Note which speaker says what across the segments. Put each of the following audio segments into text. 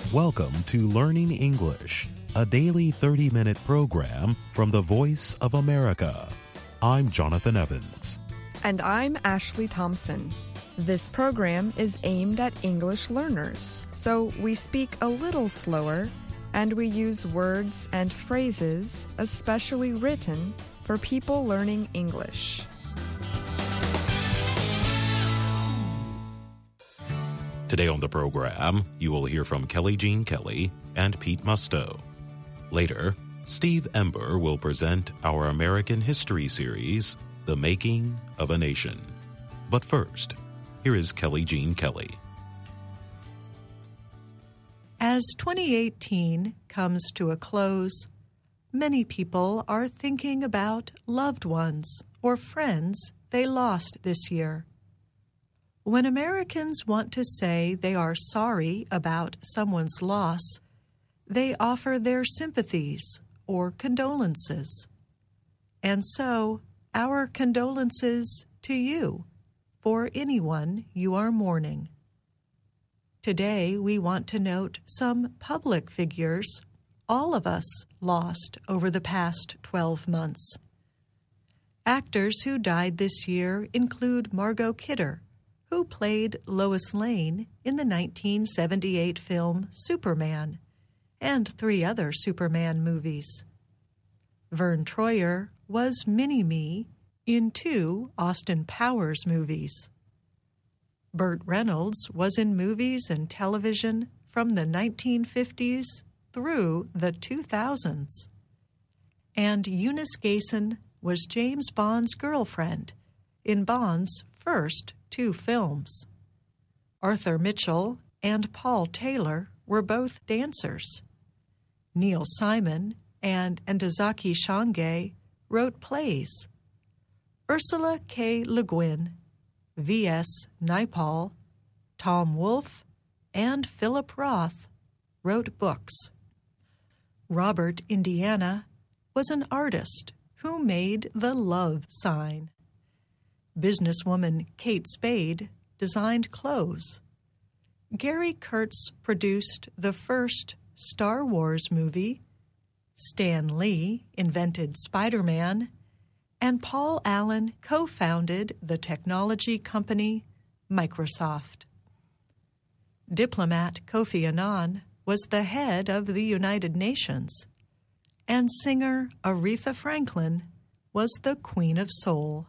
Speaker 1: Welcome to Learning English, a daily 30-minute program from the Voice of America. I'm Jonathan Evans.
Speaker 2: And I'm Ashley Thompson. This program is aimed at English learners, so we speak a little slower and we use words and phrases especially written for people learning English.
Speaker 1: Today on the program, you will hear from Kelly Jean Kelly and Pete Musto. Later, Steve Ember will present our American history series, The Making of a Nation. But first, here is Kelly Jean Kelly.
Speaker 3: As 2018 comes to a close, many people are thinking about loved ones or friends they lost this year. When Americans want to say they are sorry about someone's loss, they offer their sympathies or condolences. And so, our condolences to you for anyone you are mourning. Today, we want to note some public figures all of us lost over the past 12 months. Actors who died this year include Margot Kidder, who played Lois Lane in the 1978 film Superman, and 3 other Superman movies. Vern Troyer was Mini-Me in 2 Austin Powers movies. Burt Reynolds was in movies and television from the 1950s through the 2000s. And Eunice Gayson was James Bond's girlfriend in Bond's first 2 films. Arthur Mitchell and Paul Taylor were both dancers. Neil Simon and Ntozake Shange wrote plays. Ursula K. Le Guin, V.S. Naipaul, Tom Wolfe, and Philip Roth wrote books. Robert Indiana was an artist who made the love sign. Businesswoman Kate Spade designed clothes. Gary Kurtz produced the first Star Wars movie. Stan Lee invented Spider-Man. And Paul Allen co-founded the technology company Microsoft. Diplomat Kofi Annan was the head of the United Nations. And singer Aretha Franklin was the Queen of Soul.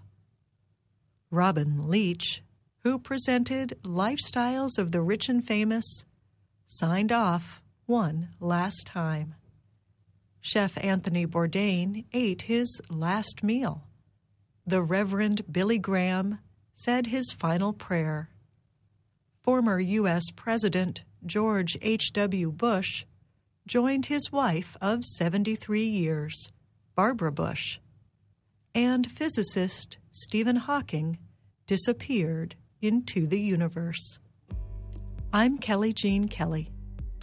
Speaker 3: Robin Leach, who presented Lifestyles of the Rich and Famous, signed off one last time. Chef Anthony Bourdain ate his last meal. The Reverend Billy Graham said his final prayer. Former U.S. President George H.W. Bush joined his wife of 73 years, Barbara Bush. And physicist Stephen Hawking disappeared into the universe. I'm Kelly Jean Kelly.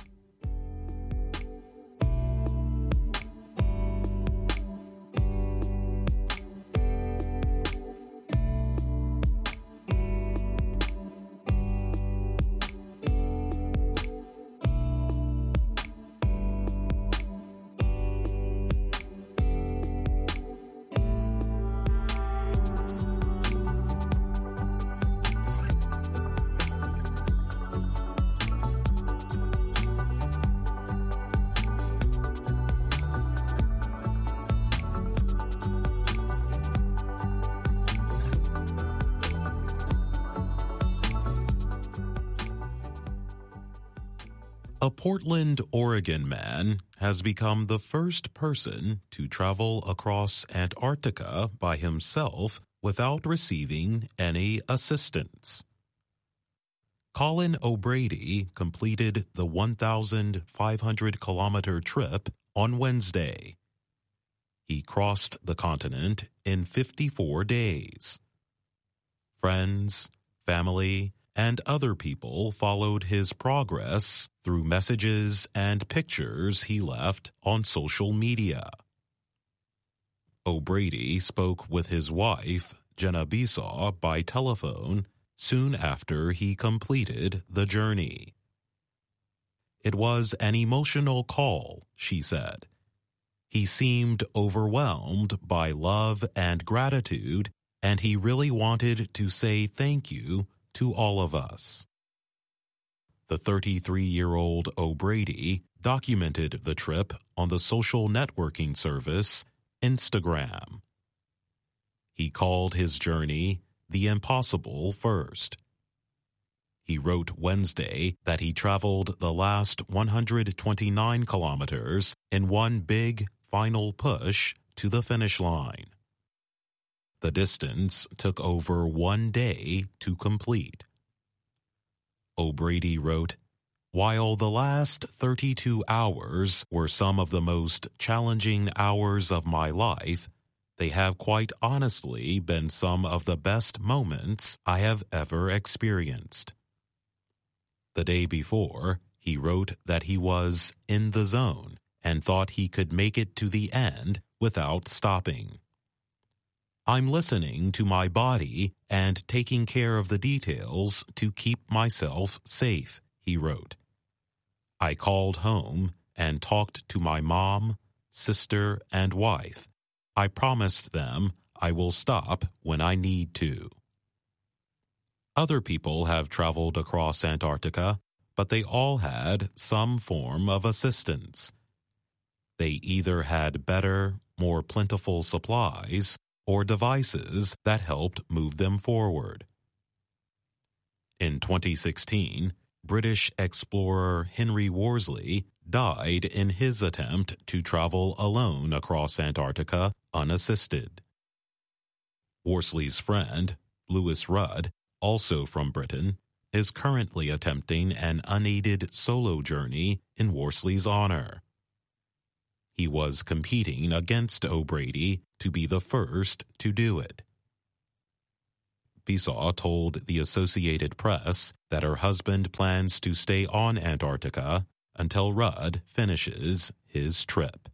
Speaker 1: A Portland, Oregon man has become the first person to travel across Antarctica by himself without receiving any assistance. Colin O'Brady completed the 1,500-kilometer trip on Wednesday. He crossed the continent in 54 days. Friends, family, and other people followed his progress through messages and pictures he left on social media. O'Brady spoke with his wife, Jenna Besaw, by telephone soon after he completed the journey. It was an emotional call, she said. He seemed overwhelmed by love and gratitude, and he really wanted to say thank you to all of us. The 33-year-old O'Brady documented the trip on the social networking service Instagram. He called his journey the impossible first. He wrote Wednesday that he traveled the last 129 kilometers in one big final push to the finish line. The distance took over 1 day to complete. O'Brady wrote, "While the last 32 hours were some of the most challenging hours of my life, they have quite honestly been some of the best moments I have ever experienced." The day before, he wrote that he was in the zone and thought he could make it to the end without stopping. "I'm listening to my body and taking care of the details to keep myself safe," he wrote. "I called home and talked to my mom, sister, and wife. I promised them I will stop when I need to." Other people have traveled across Antarctica, but they all had some form of assistance. They either had better, more plentiful supplies or devices that helped move them forward. In 2016, British explorer Henry Worsley died in his attempt to travel alone across Antarctica unassisted. Worsley's friend, Lewis Rudd, also from Britain, is currently attempting an unaided solo journey in Worsley's honor. He was competing against O'Brady to be the first to do it. Bisaw told the Associated Press that her husband plans to stay on Antarctica until Rudd finishes his trip.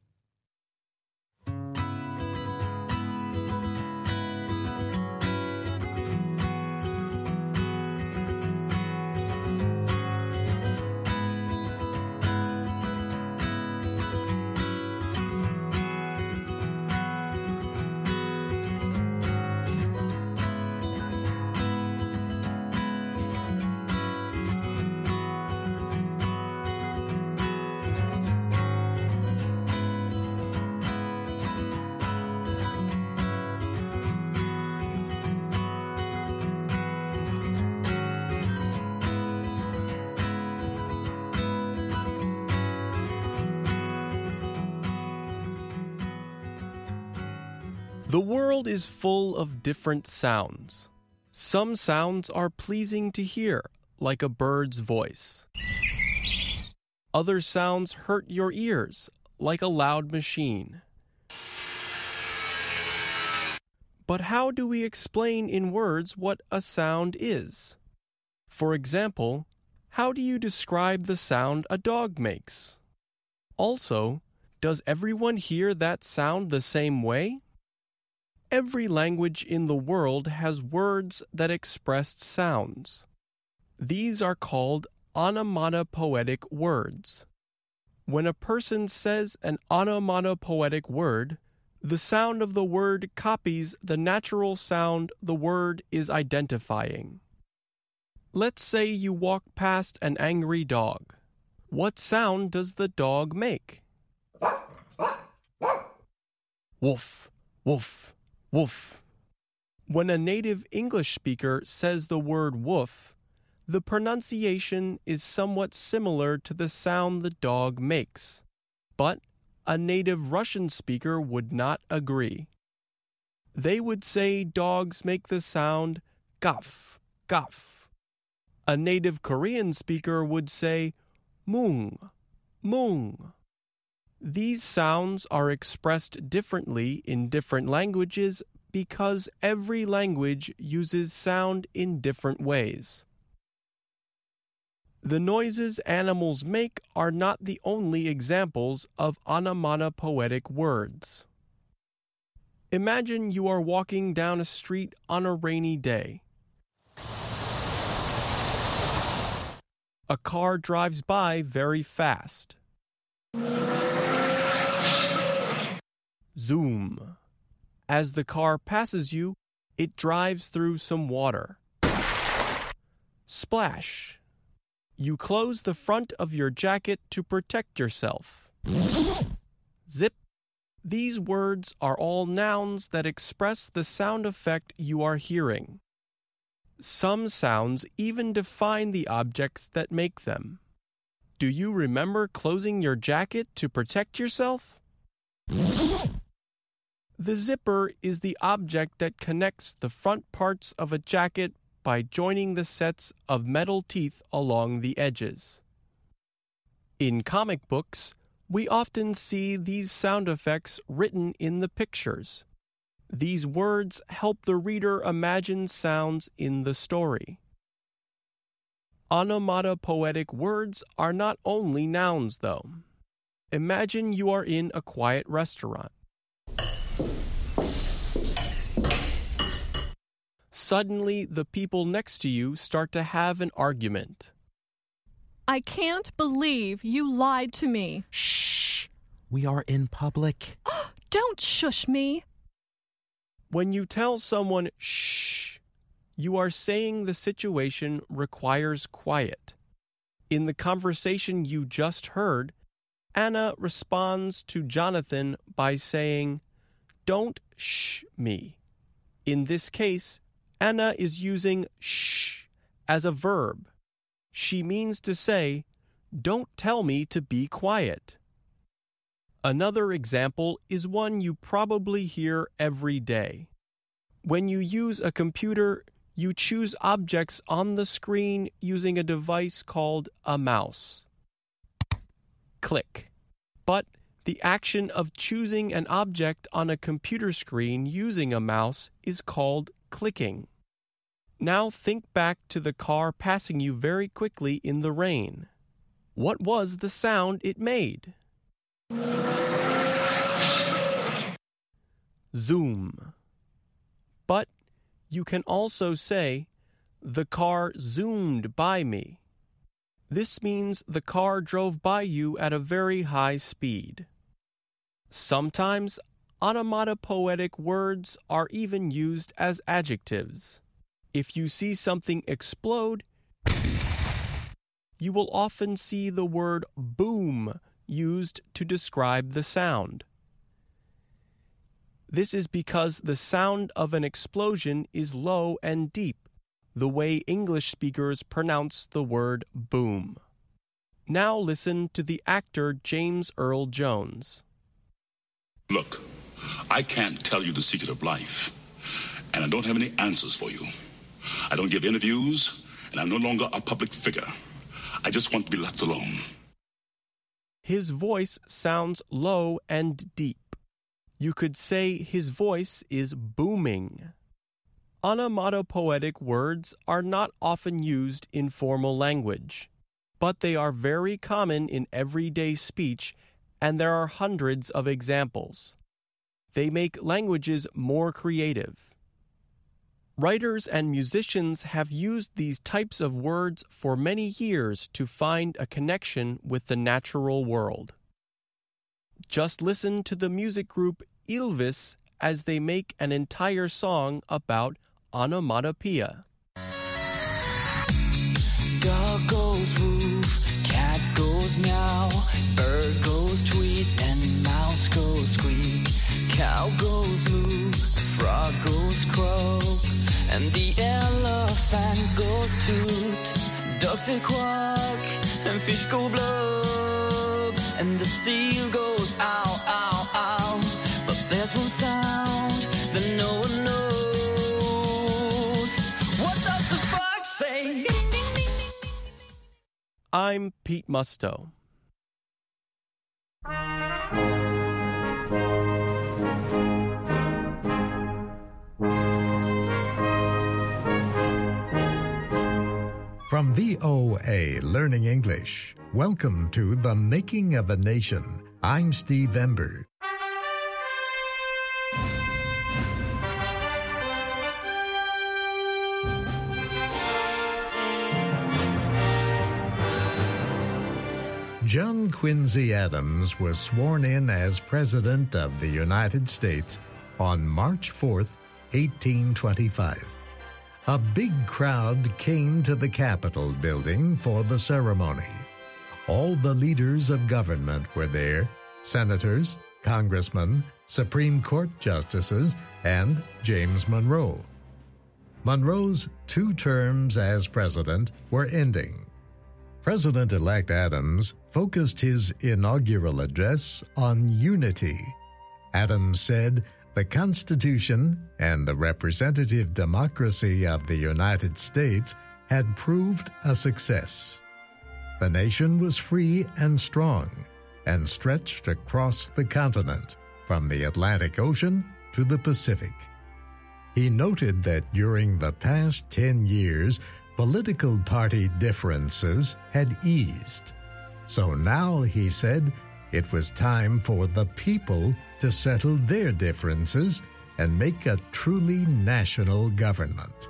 Speaker 4: The world is full of different sounds. Some sounds are pleasing to hear, like a bird's voice. Other sounds hurt your ears, like a loud machine. But how do we explain in words what a sound is? For example, how do you describe the sound a dog makes? Also, does everyone hear that sound the same way? Every language in the world has words that express sounds. These are called onomatopoetic words. When a person says an onomatopoetic word, the sound of the word copies the natural sound the word is identifying. Let's say you walk past an angry dog. What sound does the dog make? Woof, woof. Woof. When a native English speaker says the word woof, the pronunciation is somewhat similar to the sound the dog makes, but a native Russian speaker would not agree. They would say dogs make the sound gaf, gaf. A native Korean speaker would say mung, mung. These sounds are expressed differently in different languages because every language uses sound in different ways. The noises animals make are not the only examples of onomatopoetic words. Imagine you are walking down a street on a rainy day. A car drives by very fast. Zoom. As the car passes you, it drives through some water. Splash. You close the front of your jacket to protect yourself. Zip. These words are all nouns that express the sound effect you are hearing. Some sounds even define the objects that make them. Do you remember closing your jacket to protect yourself? The zipper is the object that connects the front parts of a jacket by joining the sets of metal teeth along the edges. In comic books, we often see these sound effects written in the pictures. These words help the reader imagine sounds in the story. Onomatopoetic words are not only nouns, though. Imagine you are in a quiet restaurant. Suddenly, the people next to you start to have an argument.
Speaker 5: I can't believe you lied to me.
Speaker 1: Shh! We are in public.
Speaker 5: Don't shush me.
Speaker 4: When you tell someone shh, you are saying the situation requires quiet. In the conversation you just heard, Anna responds to Jonathan by saying, "Don't shh me." In this case, Anna is using shh as a verb. She means to say, "Don't tell me to be quiet." Another example is one you probably hear every day. When you use a computer, you choose objects on the screen using a device called a mouse. Click. But the action of choosing an object on a computer screen using a mouse is called clicking. Now think back to the car passing you very quickly in the rain. What was the sound it made? Zoom. But you can also say, "The car zoomed by me." This means the car drove by you at a very high speed. Sometimes onomatopoetic words are even used as adjectives. If you see something explode, you will often see the word boom used to describe the sound. This is because the sound of an explosion is low and deep, the way English speakers pronounce the word boom. Now listen to the actor James Earl Jones.
Speaker 6: Look, I can't tell you the secret of life, and I don't have any answers for you. I don't give interviews, and I'm no longer a public figure. I just want to be left alone.
Speaker 4: His voice sounds low and deep. You could say his voice is booming. Onomatopoetic words are not often used in formal language, but they are very common in everyday speech, and there are hundreds of examples. They make languages more creative. Writers and musicians have used these types of words for many years to find a connection with the natural world. Just listen to the music group Ylvis as they make an entire song about onomatopoeia.
Speaker 7: Dog goes woof, cat goes meow, bird goes tweet, and mouse goes squeak. Cow goes moo, frog goes croak, and the elephant goes toot. Ducks say quack, and fish go blub, and the seal goes ow, ow, ow. But there's one sound that no one knows. What does the fox say?
Speaker 4: I'm Pete Musto.
Speaker 8: From VOA Learning English, welcome to The Making of a Nation. I'm Steve Ember. John Quincy Adams was sworn in as President of the United States on March 4th, 1825. A big crowd came to the Capitol building for the ceremony. All the leaders of government were there: senators, congressmen, Supreme Court justices, and James Monroe. Monroe's 2 terms as president were ending. President-elect Adams focused his inaugural address on unity. Adams said the Constitution and the representative democracy of the United States had proved a success. The nation was free and strong and stretched across the continent, from the Atlantic Ocean to the Pacific. He noted that during the past 10 years, political party differences had eased. So now, he said, it was time for the people to settle their differences and make a truly national government.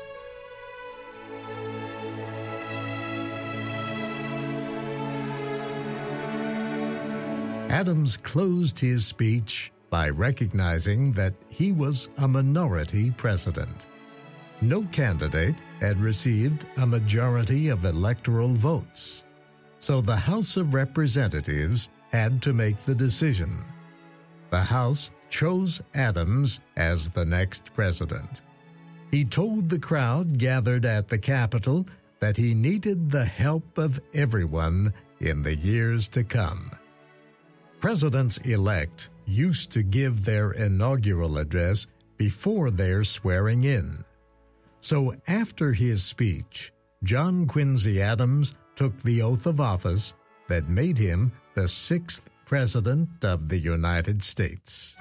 Speaker 8: Adams closed his speech by recognizing that he was a minority president. No candidate had received a majority of electoral votes, so the House of Representatives had to make the decision. The House chose Adams as the next president. He told the crowd gathered at the Capitol that he needed the help of everyone in the years to come. Presidents-elect used to give their inaugural address before their swearing in. So after his speech, John Quincy Adams took the oath of office that made him the 6th President of the United States.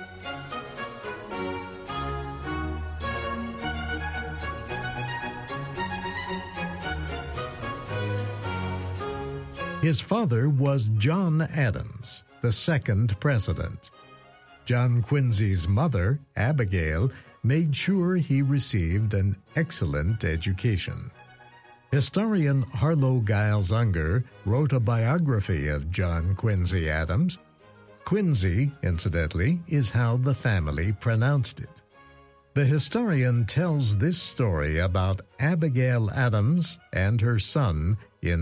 Speaker 8: His father was John Adams, the 2nd president. John Quincy's mother, Abigail, made sure he received an excellent education. Historian Harlow Giles Unger wrote a biography of John Quincy Adams. Quincy, incidentally, is how the family pronounced it. The historian tells this story about Abigail Adams and her son in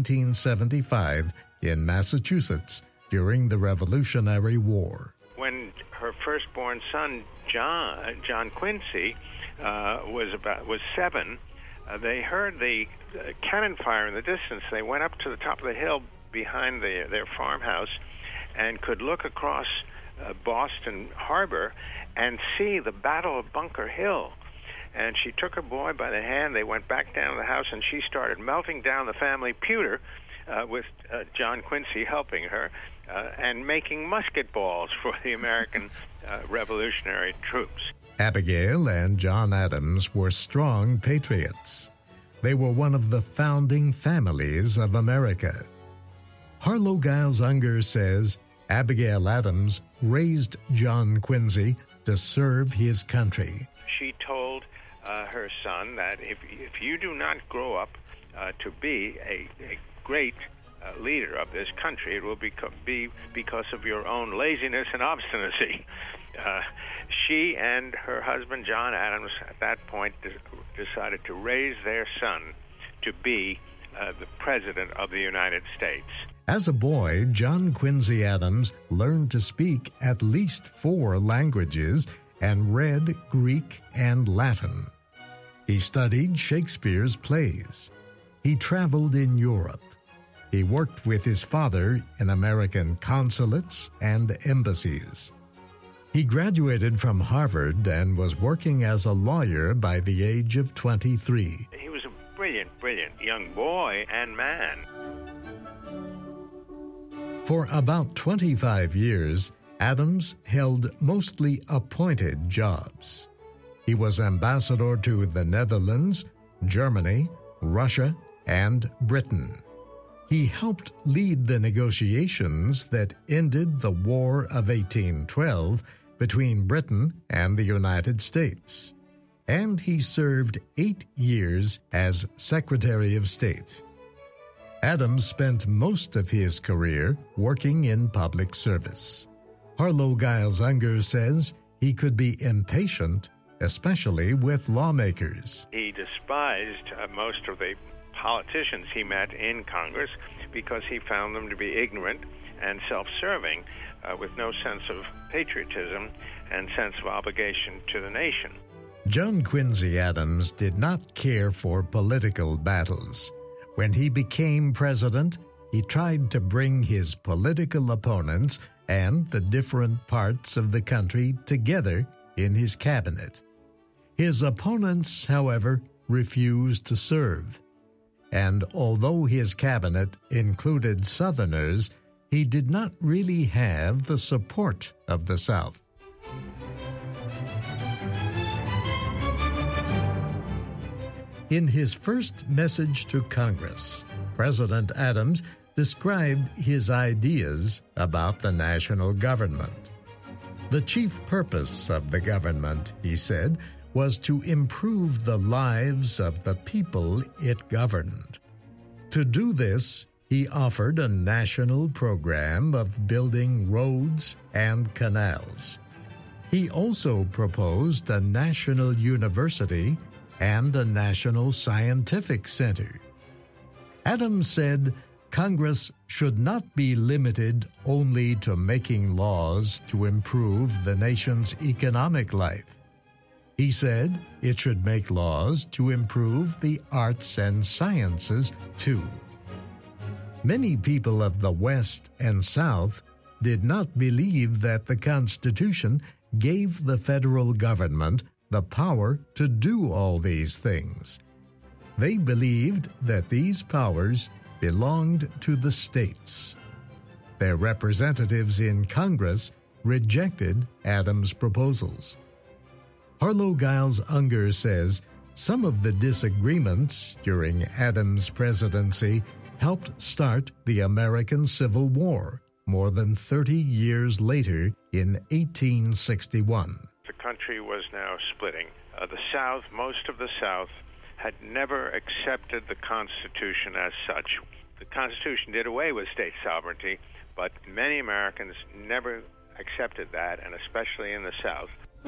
Speaker 8: 1775 in Massachusetts during the Revolutionary War.
Speaker 9: When her firstborn son, John Quincy, was 7, they heard the cannon fire in the distance. They went up to the top of the hill behind their farmhouse and could look across Boston Harbor and see the Battle of Bunker Hill. And she took her boy by the hand. They went back down to the house, and she started melting down the family pewter with John Quincy helping her and making musket balls for the American Revolutionary troops.
Speaker 8: Abigail and John Adams were strong patriots. They were one of the founding families of America. Harlow Giles Unger says Abigail Adams raised John Quincy to serve his country.
Speaker 9: She told her son that if you do not grow up to be a great leader of this country, it will be because of your own laziness and obstinacy. She and her husband, John Adams, at that point decided to raise their son to be the President of the United States.
Speaker 8: As a boy, John Quincy Adams learned to speak at least 4 languages and read Greek and Latin. He studied Shakespeare's plays. He traveled in Europe. He worked with his father in American consulates and embassies. He graduated from Harvard and was working as a lawyer by the age of 23.
Speaker 9: He was a brilliant young boy and man.
Speaker 8: For about 25 years, Adams held mostly appointed jobs. He was ambassador to the Netherlands, Germany, Russia, and Britain. He helped lead the negotiations that ended the War of 1812 between Britain and the United States. And he served 8 years as Secretary of State. Adams spent most of his career working in public service. Harlow Giles Unger says he could be impatient, especially with lawmakers.
Speaker 9: He despised most of the politicians he met in Congress because he found them to be ignorant and self-serving, with no sense of patriotism and sense of obligation to the nation.
Speaker 8: John Quincy Adams did not care for political battles. When he became president, he tried to bring his political opponents and the different parts of the country together in his cabinet. His opponents, however, refused to serve. And although his cabinet included Southerners, he did not really have the support of the South. In his first message to Congress, President Adams described his ideas about the national government. The chief purpose of the government, he said, was to improve the lives of the people it governed. To do this, he offered a national program of building roads and canals. He also proposed a national university and a national scientific center. Adams said Congress should not be limited only to making laws to improve the nation's economic life. He said it should make laws to improve the arts and sciences too. Many people of the West and South did not believe that the Constitution gave the federal government the power to do all these things. They believed that these powers belonged to the states. Their representatives in Congress rejected Adams' proposals. Harlow Giles Unger says some of the disagreements during Adams' presidency helped start the American Civil War more than 30 years later in 1861.
Speaker 9: The country was now splitting. The South, most of the South, had never accepted the Constitution as such. The Constitution did away with state sovereignty, but many Americans never accepted that, and especially in the South.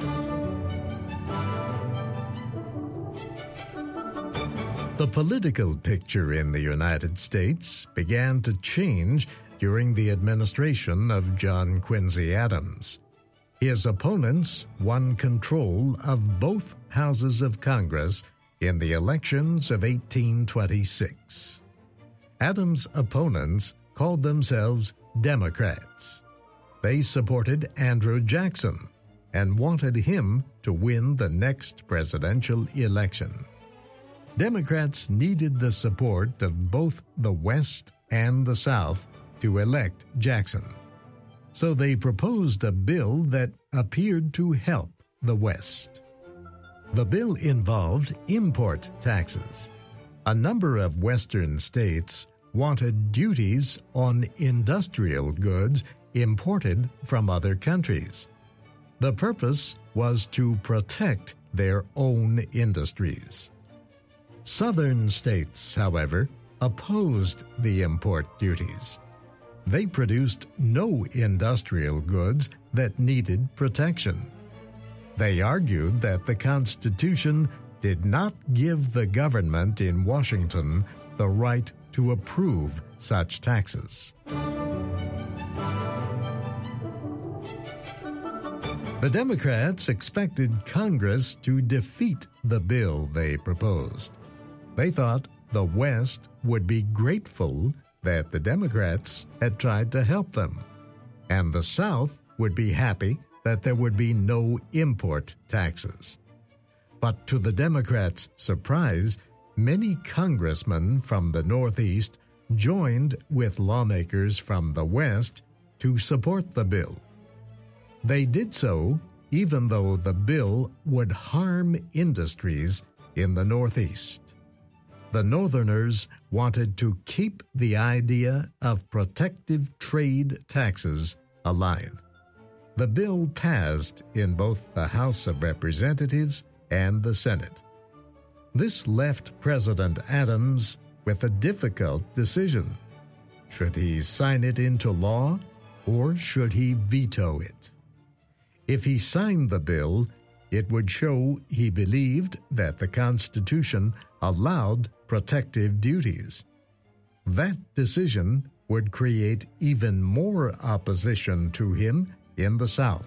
Speaker 8: The political picture in the United States began to change during the administration of John Quincy Adams. His opponents won control of both houses of Congress in the elections of 1826. Adams' opponents called themselves Democrats. They supported Andrew Jackson and wanted him to win the next presidential election. Democrats needed the support of both the West and the South to elect Jackson. So they proposed a bill that appeared to help the West. The bill involved import taxes. A number of Western states wanted duties on industrial goods imported from other countries. The purpose was to protect their own industries. Southern states, however, opposed the import duties. They produced no industrial goods that needed protection. They argued that the Constitution did not give the government in Washington the right to approve such taxes. The Democrats expected Congress to defeat the bill they proposed. They thought the West would be grateful that the Democrats had tried to help them, and the South would be happy that there would be no import taxes. But to the Democrats' surprise, many congressmen from the Northeast joined with lawmakers from the West to support the bill. They did so even though the bill would harm industries in the Northeast. The Northerners wanted to keep the idea of protective trade taxes alive. The bill passed in both the House of Representatives and the Senate. This left President Adams with a difficult decision. Should he sign it into law, or should he veto it? If he signed the bill, it would show he believed that the Constitution allowed protective duties. That decision would create even more opposition to him in the South.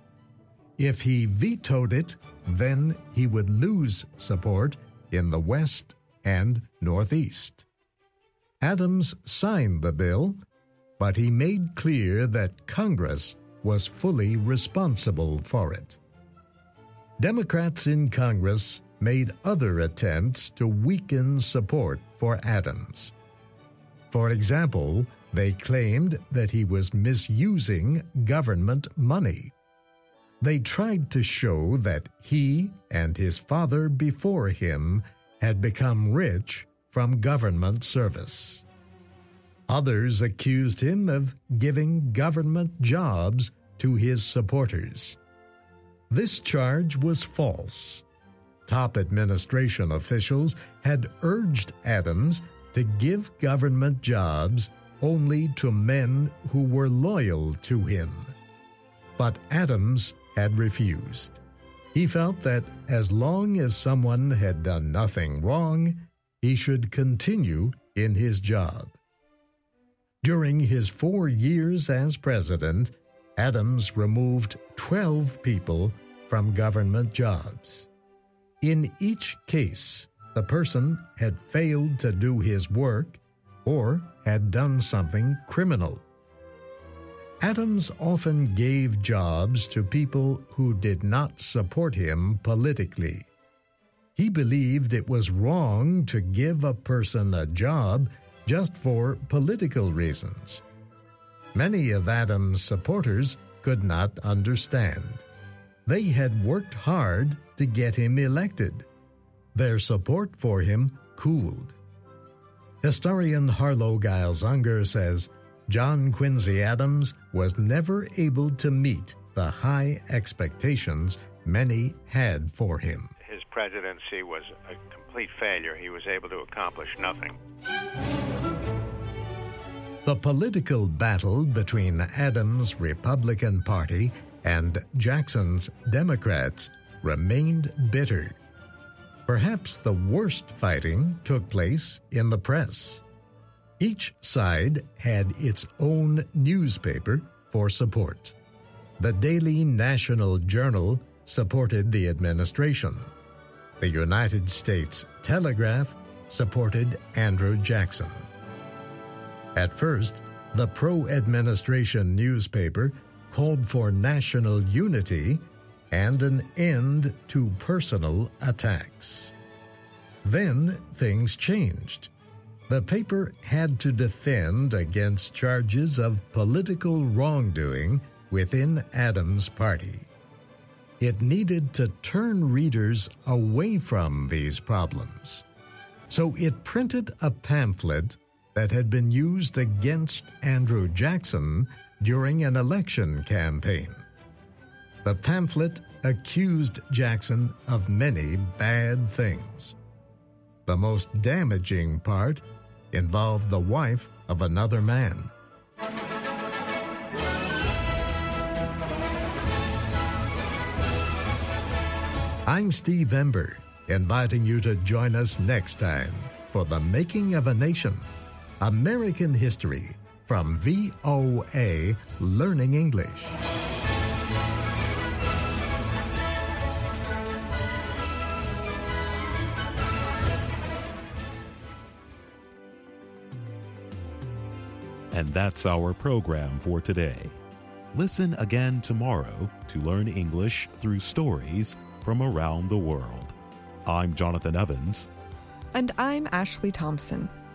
Speaker 8: If he vetoed it, then he would lose support in the West and Northeast. Adams signed the bill, but he made clear that Congress was fully responsible for it. Democrats in Congress made other attempts to weaken support for Adams. For example, they claimed that he was misusing government money. They tried to show that he and his father before him had become rich from government service. Others accused him of giving government jobs to his supporters. This charge was false. Top administration officials had urged Adams to give government jobs only to men who were loyal to him. But Adams had refused. He felt that as long as someone had done nothing wrong, he should continue in his job. During his 4 years as president, Adams removed 12 people from government jobs. In each case, the person had failed to do his work or had done something criminal. Adams often gave jobs to people who did not support him politically. He believed it was wrong to give a person a job just for political reasons. Many of Adams' supporters could not understand. They had worked hard to get him elected. Their support for him cooled. Historian Harlow Giles Unger says John Quincy Adams was never able to meet the high expectations many had for him.
Speaker 9: His presidency was a complete failure. He was able to accomplish nothing.
Speaker 8: The political battle between Adams' Republican Party and Jackson's Democrats remained bitter. Perhaps the worst fighting took place in the press. Each side had its own newspaper for support. The Daily National Journal supported the administration. The United States Telegraph supported Andrew Jackson. At first, the pro-administration newspaper called for national unity and an end to personal attacks. Then things changed. The paper had to defend against charges of political wrongdoing within Adams' party. It needed to turn readers away from these problems. So it printed a pamphlet that had been used against Andrew Jackson during an election campaign. The pamphlet accused Jackson of many bad things. The most damaging part involved the wife of another man. I'm Steve Ember, inviting you to join us next time for The Making of a Nation, American History from VOA Learning English.
Speaker 1: And that's our program for today. Listen again tomorrow to learn English through stories from around the world. I'm Jonathan Evans.
Speaker 2: And I'm Ashley Thompson.